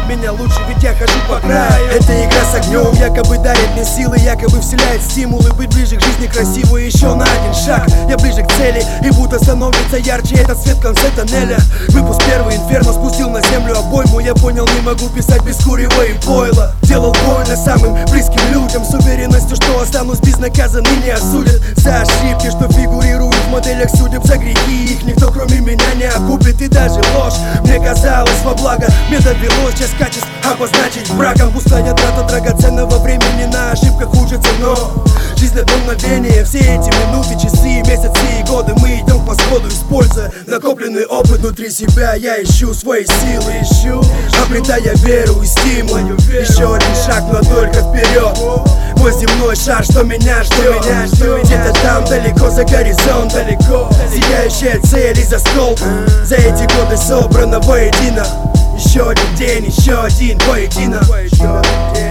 меня лучше, ведь я хожу по краю. Эта игра с огнем якобы дарит мне силы, якобы вселяет стимулы быть ближе к жизни красиво. Еще на один шаг я ближе к цели, и будто становится ярче этот свет в конце тоннеля. Выпуск первый, Инферно спустил на землю обойму. Я понял, не могу писать без курева и пойла. Делал больно самым близким людям, с уверенностью, что останусь безнаказан и не осудят за ошибки, что фигурируют в моделях судеб. За грехи их никто кроме меня не окупит. И даже ложь мне казалось во благо. Мне довелось часть качеств обозначить браком. Пустая трата драгоценного времени на ошибках учится, но жизнь одно мгновение. Все эти минуты, часы, месяцы и годы мы идем по сходу, используя накопленный опыт. Внутри себя я ищу свои силы, обретая веру и стимул. Еще один шаг, но только вперед. Мой земной шар, что меня ждет. Где-то там далеко за горизонт, далеко сияющая цель из осколка. За эти годы собрано воедино. Еще один день, еще один поединок.